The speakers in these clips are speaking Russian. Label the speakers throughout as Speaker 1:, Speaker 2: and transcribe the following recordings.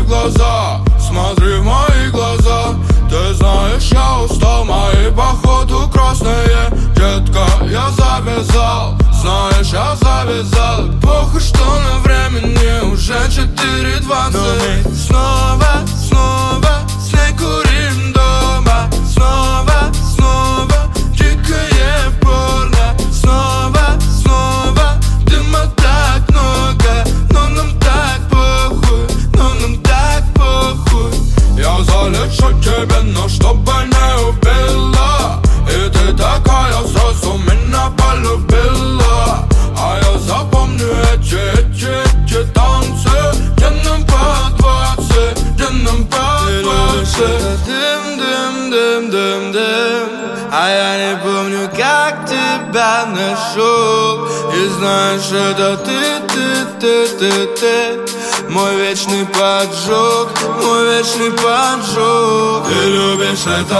Speaker 1: глаза, смотри в мои глаза. Ты знаешь, я устал, мои походу красные. Детка, я завязал, знаешь, я завязал. Похуй, что на времени уже 4:20. Но мы снова снег курим дома. Снова дикое порно. Снова дыма так много. Но нам так похуй. Я залечу тебя, но чтобы не убила. И ты такая сразу меня полюбила. А я запомню эти танцы, где нам по 20, где нам по 20. Дым. А я не помню, как тебя нашел. И знаешь, это ты. Мой вечный поджог. Ты любишь это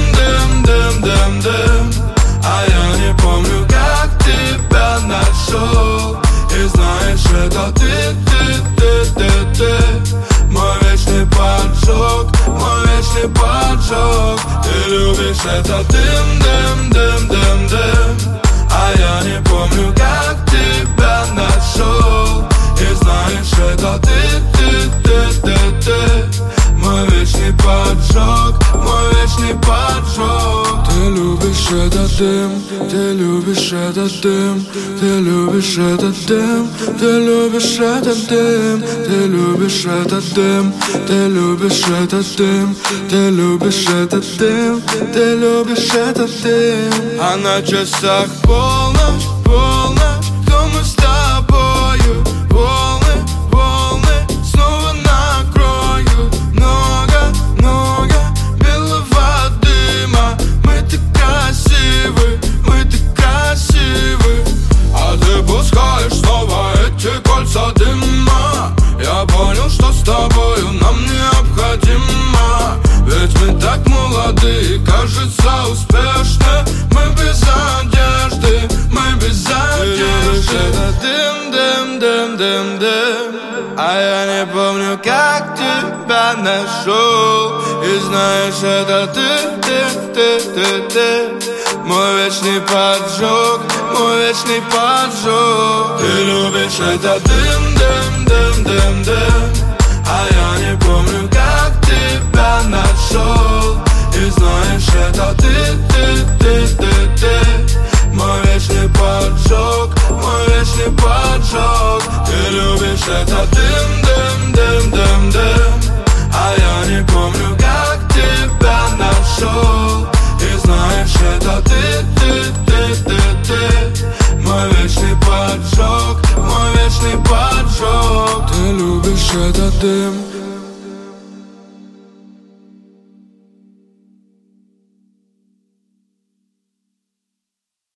Speaker 1: дым. А я не помню, как тебя нашел. И знаешь, это ты. Мой вечный поджог. Ты любишь это дым. А я не помню, как тебя нашел. И знаешь, это ты. Мой вечный поджог. Ты любишь этот дым. Ты любишь этот дым. Ты любишь этот дым. Ты любишь этот дым. Ты любишь этот дым. Ты любишь этот дым. Ты любишь этот дым. Ты любишь этот дым. А на часах полночь. Кто мы с тобою? Волны снова накроют. Много белого дыма. Мы так красивы. А ты пускаешь снова эти кольца дыма. Я понял, что с тобою нам необходимо. Ведь мы так молоды и, кажется, успешны. Мы без одежды. Это дым. А я не помню, как тебя нашел. И знаешь, это ты. Мой вечный поджог. Ты любишь это дым. А я не помню, как тебя нашел. И знаешь, это ты. Мой вечный поджог. Ты любишь это дым. А я не помню, как тебя нашел. И знаешь, это ты. Мой вечный поджог. Ты любишь этот дым.